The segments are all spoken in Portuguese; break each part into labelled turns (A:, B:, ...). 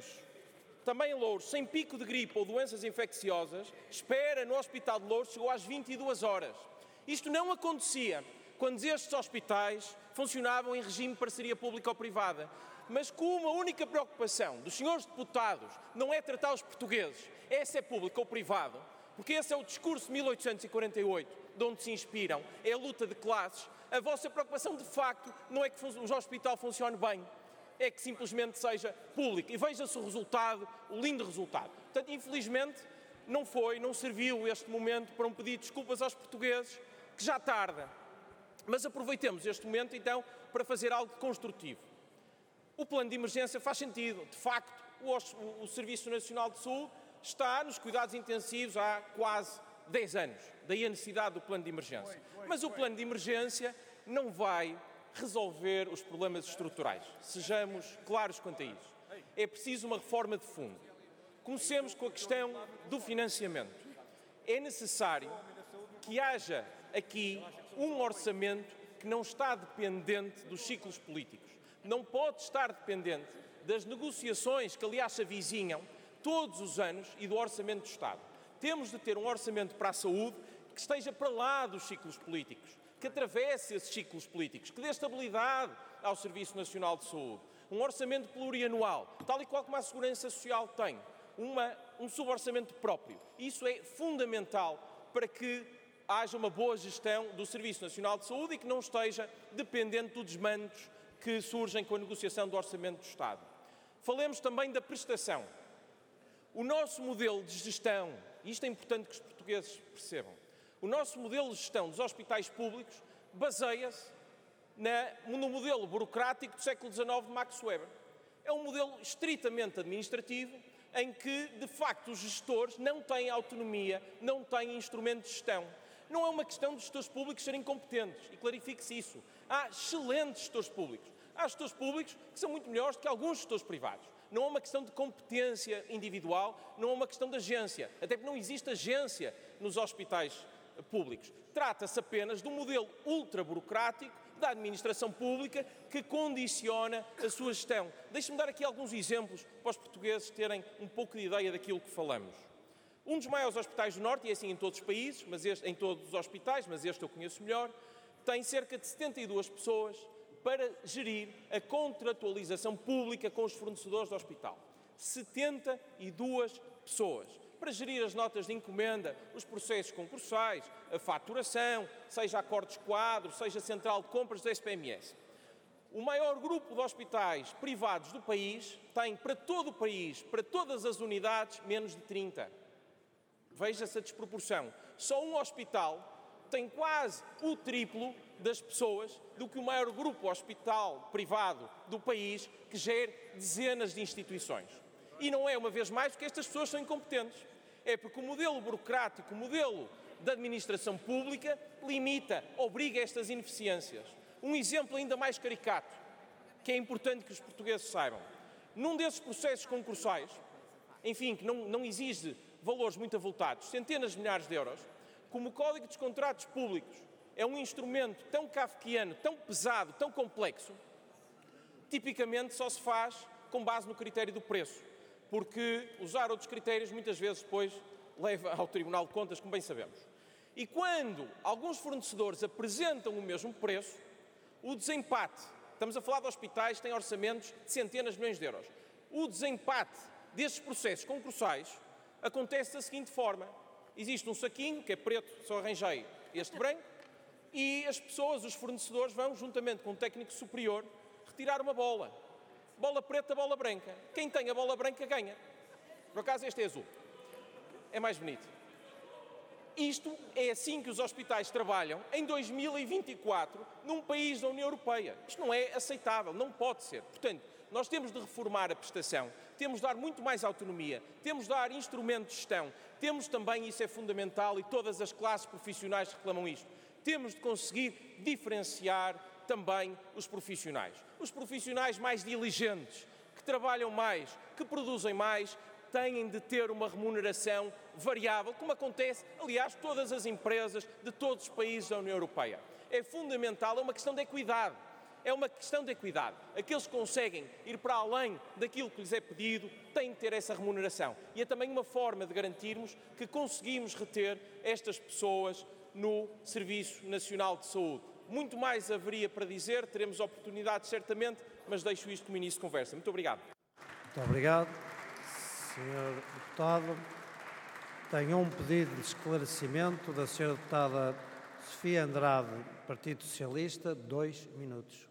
A: temos também em Louros, sem pico de gripe ou doenças infecciosas, espera no Hospital de Louros chegou às 22 horas. Isto não acontecia quando estes hospitais funcionavam em regime de parceria pública ou privada. Mas como a única preocupação dos senhores deputados não é tratar os portugueses, é se é público ou privado, porque esse é o discurso de 1848, de onde se inspiram, é a luta de classes, a vossa preocupação de facto não é que o hospital funcione bem, é que simplesmente seja público. E veja-se o resultado, o lindo resultado. Portanto, infelizmente, não serviu este momento para um pedido de desculpas aos portugueses, que já tarda. Mas aproveitemos este momento, então, para fazer algo construtivo. O plano de emergência faz sentido. De facto, o Serviço Nacional de Saúde está nos cuidados intensivos há quase 10 anos. Daí a necessidade do plano de emergência. Mas o plano de emergência não vai resolver os problemas estruturais. Sejamos claros quanto a isso. É preciso uma reforma de fundo. Comecemos com a questão do financiamento. É necessário que haja aqui um orçamento que não está dependente dos ciclos políticos. Não pode estar dependente das negociações que, aliás, se avizinham todos os anos e do Orçamento do Estado. Temos de ter um orçamento para a saúde que esteja para lá dos ciclos políticos, que atravesse esses ciclos políticos, que dê estabilidade ao Serviço Nacional de Saúde. Um orçamento plurianual, tal e qual como a Segurança Social tem, um suborçamento próprio. Isso é fundamental para que haja uma boa gestão do Serviço Nacional de Saúde e que não esteja dependente dos desmandos que surgem com a negociação do Orçamento do Estado. Falemos também da prestação. O nosso modelo de gestão, e isto é importante que os portugueses percebam, o nosso modelo de gestão dos hospitais públicos baseia-se no modelo burocrático do século XIX de Max Weber. É um modelo estritamente administrativo em que, de facto, os gestores não têm autonomia, não têm instrumento de gestão. Não é uma questão de gestores públicos serem competentes, e clarifique-se isso. Há excelentes gestores públicos. Há gestores públicos que são muito melhores do que alguns gestores privados. Não é uma questão de competência individual, não é uma questão de agência, até porque não existe agência nos hospitais públicos. Trata-se apenas de um modelo ultra-burocrático da administração pública que condiciona a sua gestão. Deixe-me dar aqui alguns exemplos para os portugueses terem um pouco de ideia daquilo que falamos. Um dos maiores hospitais do Norte, e é assim em todos os países, em todos os hospitais, mas este eu conheço melhor, tem cerca de 72 pessoas para gerir a contratualização pública com os fornecedores do hospital. 72 pessoas para gerir as notas de encomenda, os processos concursais, a faturação, seja acordos quadros, seja a central de compras do SPMS. O maior grupo de hospitais privados do país tem, para todo o país, para todas as unidades, menos de 30. Veja-se a desproporção. Só um hospital tem quase o triplo das pessoas do que o maior grupo hospital privado do país, que gera dezenas de instituições. E não é, uma vez mais, porque estas pessoas são incompetentes. É porque o modelo burocrático, o modelo da administração pública, limita, obriga a estas ineficiências. Um exemplo ainda mais caricato, que é importante que os portugueses saibam. Num desses processos concursais, enfim, que não exige valores muito avultados, centenas de milhares de euros, como o Código dos Contratos Públicos é um instrumento tão kafkiano, tão pesado, tão complexo, tipicamente só se faz com base no critério do preço, porque usar outros critérios muitas vezes depois leva ao Tribunal de Contas, como bem sabemos. E quando alguns fornecedores apresentam o mesmo preço, o desempate, estamos a falar de hospitais que têm orçamentos de centenas de milhões de euros, o desempate destes processos concursais acontece da seguinte forma: existe um saquinho que é preto, só arranjei este branco, e as pessoas, os fornecedores, vão, juntamente com um técnico superior, retirar uma bola. Bola preta, bola branca. Quem tem a bola branca ganha. Por acaso este é azul. É mais bonito. Isto é assim que os hospitais trabalham em 2024 num país da União Europeia. Isto não é aceitável, não pode ser. Portanto, nós temos de reformar a prestação, temos de dar muito mais autonomia, temos de dar instrumentos de gestão, temos também, isso é fundamental e todas as classes profissionais reclamam isto, temos de conseguir diferenciar também os profissionais. Os profissionais mais diligentes, que trabalham mais, que produzem mais, têm de ter uma remuneração variável, como acontece, aliás, todas as empresas de todos os países da União Europeia. É fundamental, é uma questão de equidade. É uma questão de equidade. Aqueles que conseguem ir para além daquilo que lhes é pedido têm de ter essa remuneração. E é também uma forma de garantirmos que conseguimos reter estas pessoas no Serviço Nacional de Saúde. Muito mais haveria para dizer, teremos oportunidades certamente, mas deixo isto como início de conversa. Muito obrigado.
B: Muito obrigado, Sr. Deputado. Tenho um pedido de esclarecimento da Sra. Deputada Sofia Andrade, Partido Socialista, 2 minutos.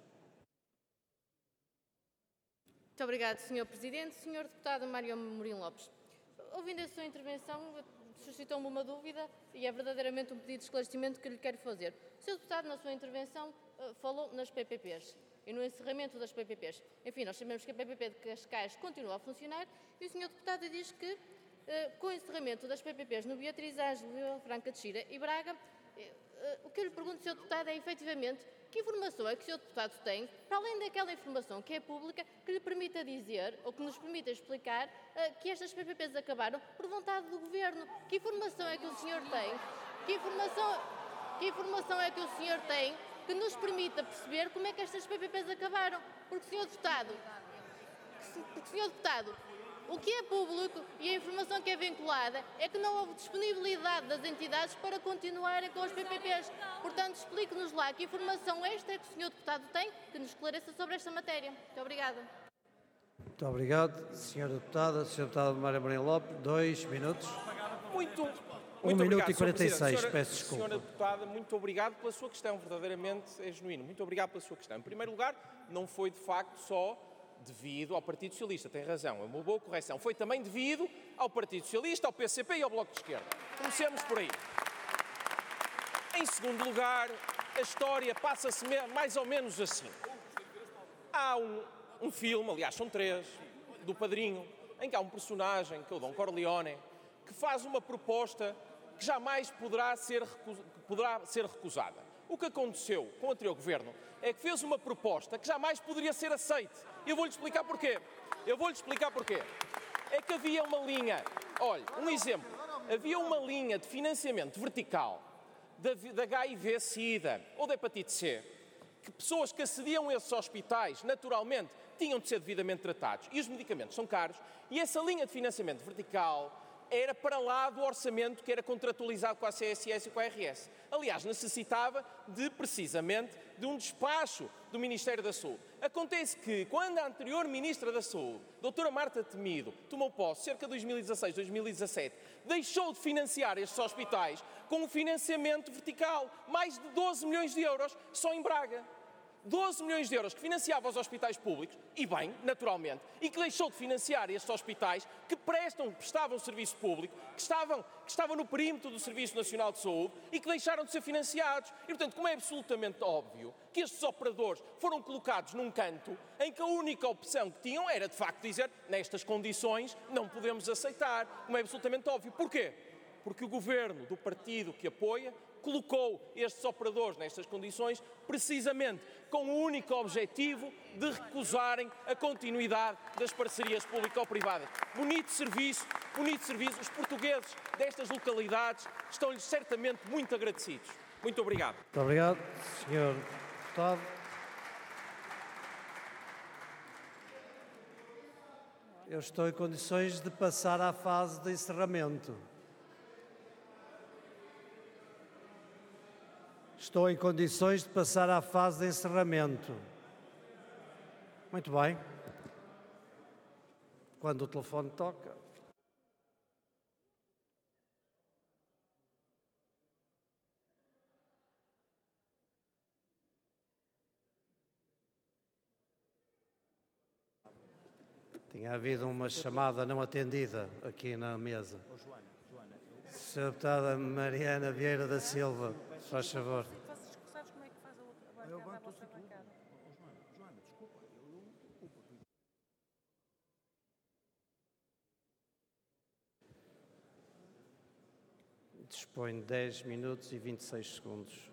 C: Muito obrigado, Sr. Presidente. Sr. Deputado Mário Amorim Lopes, ouvindo a sua intervenção, suscitou-me uma dúvida e é verdadeiramente um pedido de esclarecimento que lhe quero fazer. O Sr. Deputado, na sua intervenção, falou nas PPPs e no encerramento das PPPs. Enfim, nós sabemos que a PPP de Cascais continua a funcionar e o Sr. Deputado diz que, com o encerramento das PPPs no Beatriz Ângelo, Vila Franca de Xira e Braga, o que eu lhe pergunto, Sr. Deputado, é efetivamente que informação é que o Sr. Deputado tem, para além daquela informação que é pública, que lhe permita dizer, ou que nos permita explicar, que estas PPPs acabaram por vontade do Governo. Que informação é que o senhor tem? Que informação é que o senhor tem que nos permita perceber como é que estas PPPs acabaram? Porque, Sr. Deputado, o que é público e a informação que é vinculada é que não houve disponibilidade das entidades para continuarem com as PPPs. Portanto, explique-nos lá que informação esta é que o Sr. Deputado tem que nos esclareça sobre esta matéria. Muito obrigada.
B: Muito obrigado, Sra. Deputada. Sr. Deputado Mário Amorim Lopes, 2 minutos.
A: Muito
B: 1 minuto
A: obrigado,
B: e 46,
A: Sr.
B: peço desculpa.
A: Senhora Deputada, muito obrigado pela sua questão, verdadeiramente é genuíno. Muito obrigado pela sua questão. Em primeiro lugar, não foi de facto só devido ao Partido Socialista, tem razão, é uma boa correção. Foi também devido ao Partido Socialista, ao PCP e ao Bloco de Esquerda. Comecemos por aí. Em segundo lugar, a história passa-se mais ou menos assim. Há um filme, aliás são 3, do Padrinho, em que há um personagem, que é o Dom Corleone, que faz uma proposta que jamais poderá ser recusada. O que aconteceu com o anterior governo é que fez uma proposta que jamais poderia ser aceita. Eu vou-lhe explicar porquê. É que havia uma linha, olha, um exemplo, havia uma linha de financiamento vertical da HIV-Sida ou da hepatite C, que pessoas que acediam a esses hospitais, naturalmente, tinham de ser devidamente tratados. E os medicamentos são caros. E essa linha de financiamento vertical era para lá do orçamento que era contratualizado com a CSS e com a RS. Aliás, necessitava precisamente de um despacho do Ministério da Saúde. Acontece que, quando a anterior Ministra da Saúde, doutora Marta Temido, tomou posse, cerca de 2016, 2017, deixou de financiar estes hospitais com um financiamento vertical, mais de 12 milhões de euros só em Braga. 12 milhões de euros que financiava os hospitais públicos, e bem, naturalmente, e que deixou de financiar estes hospitais que prestavam serviço público, que estavam no perímetro do Serviço Nacional de Saúde e que deixaram de ser financiados. E, portanto, como é absolutamente óbvio que estes operadores foram colocados num canto em que a única opção que tinham era, de facto, dizer nestas condições não podemos aceitar. Como é absolutamente óbvio. Porquê? Porque o governo do partido que apoia colocou estes operadores nestas condições precisamente com o único objetivo de recusarem a continuidade das parcerias público-privadas. Bonito serviço. Os portugueses destas localidades estão-lhes certamente muito agradecidos. Muito obrigado.
B: Muito obrigado, Sr. Deputado. Eu estou em condições de passar à fase de encerramento. Estou em condições de passar à fase de encerramento. Muito bem. Quando o telefone toca. Tinha havido uma chamada não atendida aqui na mesa. Sra. Deputada Mariana Vieira da Silva, faz favor.
D: Sabes como é que faz a vossa bancada? Joana, desculpa.
B: Dispõe de 10 minutos e 26 segundos.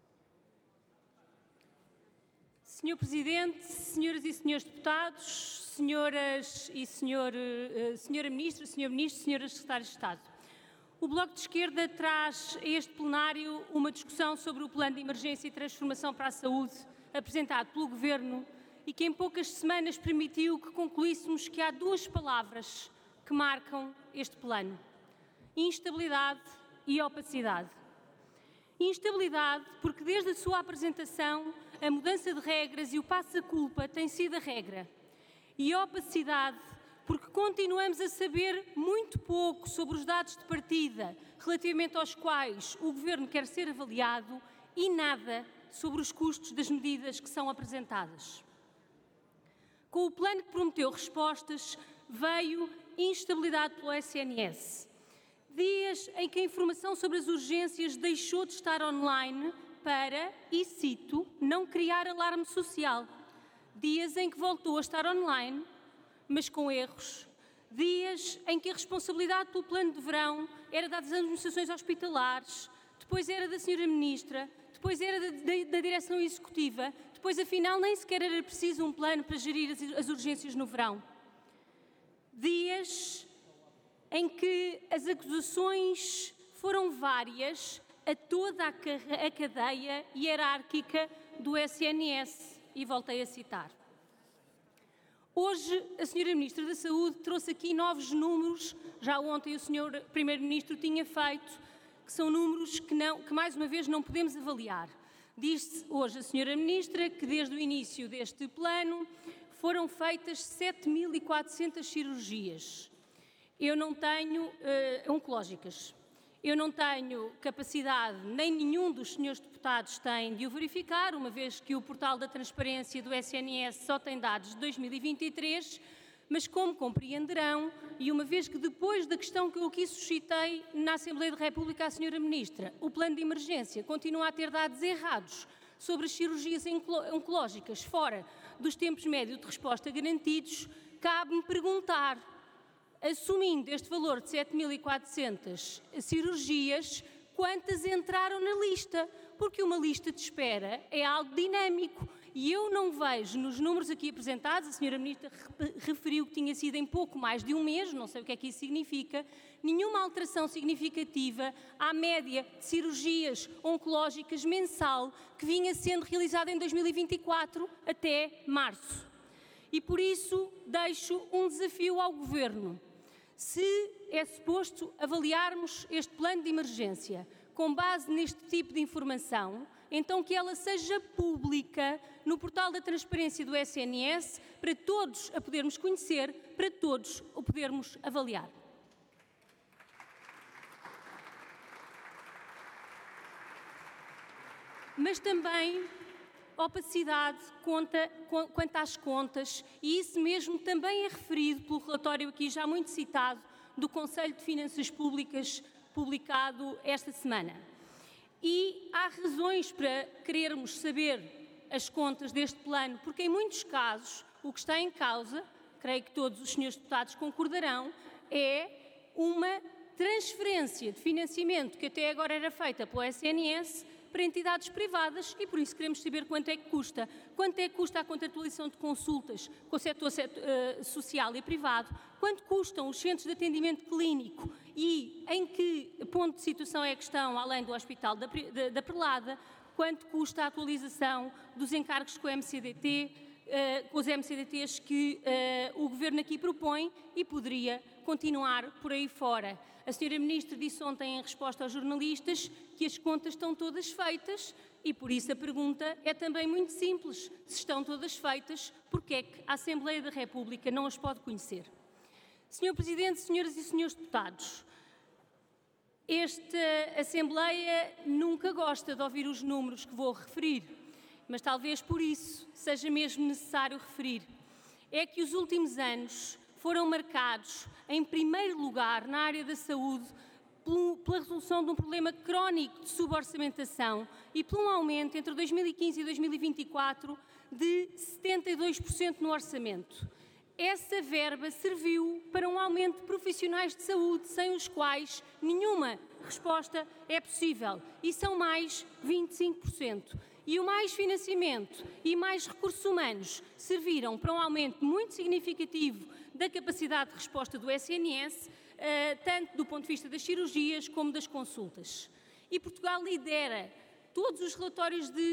D: Senhor Presidente, senhoras e senhores deputados,
E: senhoras e senhora Ministra, senhor Ministro, senhoras Secretárias de Estado. O Bloco de Esquerda traz a este plenário uma discussão sobre o Plano de Emergência e Transformação para a Saúde apresentado pelo Governo e que em poucas semanas permitiu que concluíssemos que há duas palavras que marcam este plano: instabilidade e opacidade. Instabilidade porque desde a sua apresentação a mudança de regras e o passa-culpa tem sido a regra. E opacidade porque continuamos a saber muito pouco sobre os dados de partida relativamente aos quais o Governo quer ser avaliado e nada sobre os custos das medidas que são apresentadas. Com o plano que prometeu respostas, veio instabilidade pelo SNS. Dias em que a informação sobre as urgências deixou de estar online para, e cito, não criar alarme social. Dias em que voltou a estar online, mas com erros. Dias em que a responsabilidade pelo plano de verão era das administrações hospitalares, depois era da Sra. Ministra, depois era da Direção Executiva, depois afinal nem sequer era preciso um plano para gerir as urgências no verão. Dias em que as acusações foram várias a toda a cadeia hierárquica do SNS, e voltei a citar. Hoje, a Sra. Ministra da Saúde trouxe aqui novos números, já ontem o Sr. Primeiro-Ministro tinha feito, que são números que mais uma vez não podemos avaliar. Diz-se hoje a Sra. Ministra que desde o início deste plano foram feitas 7.400 cirurgias. Eu não tenho oncológicas. Eu não tenho capacidade, nem nenhum dos senhores deputados tem de o verificar, uma vez que o portal da transparência do SNS só tem dados de 2023, mas como compreenderão, e uma vez que depois da questão que eu aqui suscitei na Assembleia da República à Sra. Ministra, o plano de emergência continua a ter dados errados sobre as cirurgias oncológicas fora dos tempos médios de resposta garantidos, cabe-me perguntar, assumindo este valor de 7.400 cirurgias, quantas entraram na lista? Porque uma lista de espera é algo dinâmico e eu não vejo nos números aqui apresentados, a Sra. Ministra referiu que tinha sido em pouco mais de um mês, não sei o que é que isso significa, nenhuma alteração significativa à média de cirurgias oncológicas mensal que vinha sendo realizada em 2024 até março. E por isso deixo um desafio ao Governo. Se é suposto avaliarmos este plano de emergência com base neste tipo de informação, então que ela seja pública no portal da transparência do SNS para todos a podermos conhecer, para todos o podermos avaliar. Mas também opacidade quanto às contas, e isso mesmo também é referido pelo relatório aqui já muito citado do Conselho de Finanças Públicas, publicado esta semana. E há razões para querermos saber as contas deste plano, porque em muitos casos o que está em causa, creio que todos os senhores deputados concordarão, é uma transferência de financiamento que até agora era feita pelo SNS para entidades privadas e por isso queremos saber quanto é que custa. Quanto é que custa a contratualização de consultas com o setor social e privado, quanto custam os centros de atendimento clínico e em que ponto de situação é que estão, além do Hospital da Perlada, quanto custa a atualização dos encargos com o MCDT, com os MCDTs que o Governo aqui propõe e poderia continuar por aí fora. A Sra. Ministra disse ontem em resposta aos jornalistas que as contas estão todas feitas e por isso a pergunta é também muito simples. Se estão todas feitas, porque é que a Assembleia da República não as pode conhecer? Sr. Presidente, senhoras e senhores deputados, esta Assembleia nunca gosta de ouvir os números que vou referir, mas talvez por isso seja mesmo necessário referir. É que os últimos anos foram marcados, em primeiro lugar, na área da saúde, pela resolução de um problema crónico de suborçamentação e por um aumento entre 2015 e 2024 de 72% no orçamento. Essa verba serviu para um aumento de profissionais de saúde, sem os quais nenhuma resposta é possível e são mais 25%. E o mais financiamento e mais recursos humanos serviram para um aumento muito significativo da capacidade de resposta do SNS, tanto do ponto de vista das cirurgias como das consultas. E Portugal lidera todos os relatórios de